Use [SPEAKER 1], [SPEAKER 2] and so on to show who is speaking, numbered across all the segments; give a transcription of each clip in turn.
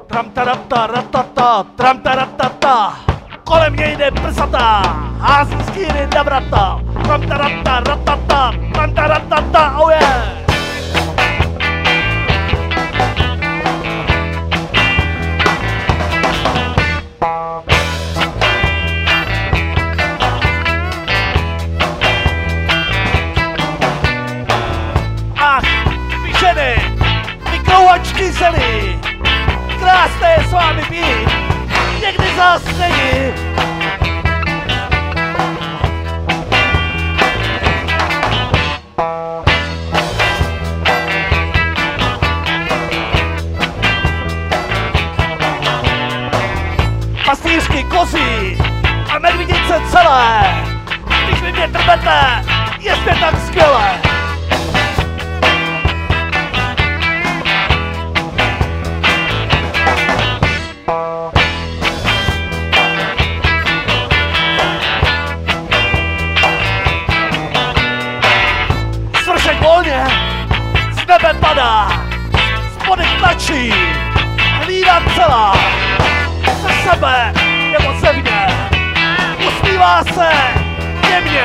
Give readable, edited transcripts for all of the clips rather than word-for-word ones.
[SPEAKER 1] Tramtarata, ratata, tramtaratata. Kolem něj jde prsata, hází skýry na vrata. Tramtarata, ratata, tramtaratata, oh yeah. Krouhačky zely, krásné je s vámi být, někdy zas není. Pastýřky, kozy a medvědice celé, když vy mě trbete, jeste tak skvěle. Volně z nebe padá, spodek tlačí, hlína celá, ze sebe nebo ze mě, usmívá se jemně.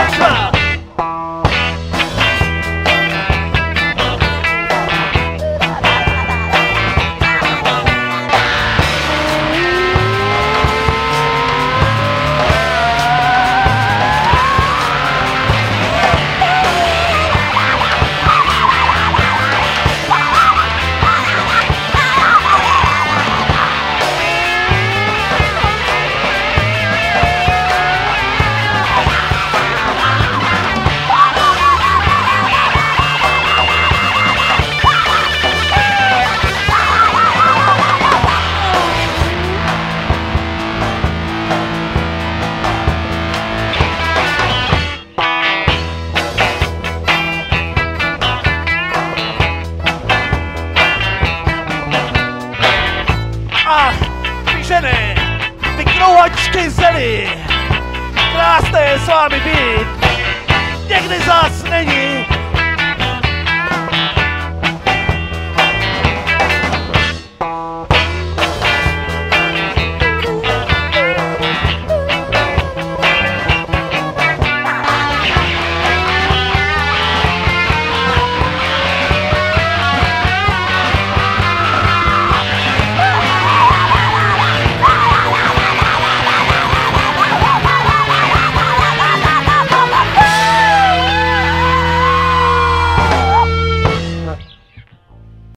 [SPEAKER 1] Ženy, ty krouhačky zely, krásné je s vámi být, někdy zas není.